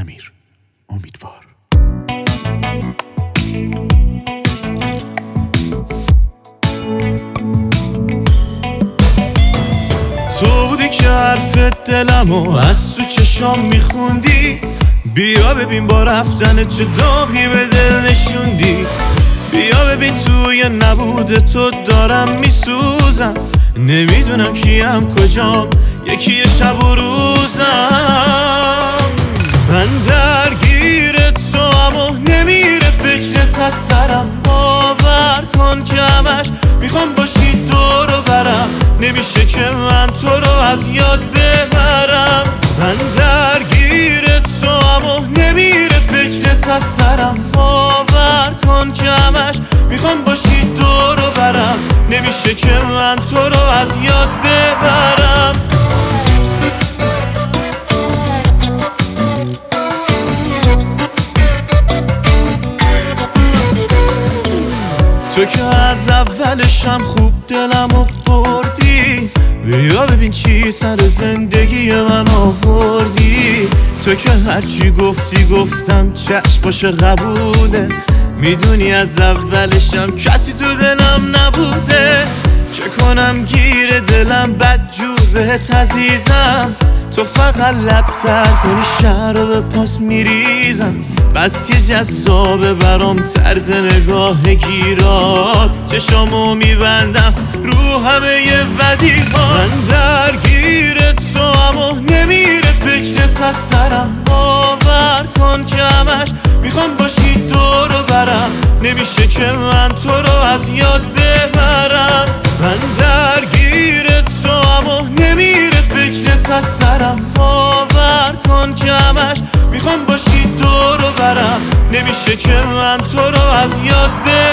امیر امیدوار. تو بودی که حرف دلمو از تو چشام میخوندی، بیا ببین با رفتن چه داغی به دل نشوندی. بیا ببین توی نبود تو دارم میسوزم، نمیدونم کیم کجام، یکی شب و روزم. من درگیر تو اما نمیره فکرت از سرم، باور کن که همش میخوام باشی دور و برم، نمیشه که من تو رو از یاد ببرم. من درگیر تو اما نمیره فکرت از سرم، باور کن که همش میخوام باشی دور و برم، نمیشه که من تو رو از یاد ببرم. تو که از اولشم خوب دلمو بردی، بیا ببین چی سر زندگی من آوردی. تو که هرچی گفتی گفتم چشم باشه قبوله، میدونی از اولشم کسی تو دلم نبوده. چه کنم گیر دلم بدجور بهت عزیزم، تو فقط لبتر کنی شهر رو به پاس میریزم. بس که جذابه برام طرز نگاه گیرات، چشامو میبندم رو همه بدی ها. من درگیر تو اما نمیره فکرت از سرم، باور کن که همش میخوام باشی دور و برم، نمیشه که من تو رو از یاد ببرم. من درگیر تو اما نمیره فکرت از سرم، باور کن که همش میخوام باشی دور و برم، نمیشه که من تو رو از یاد ببرم.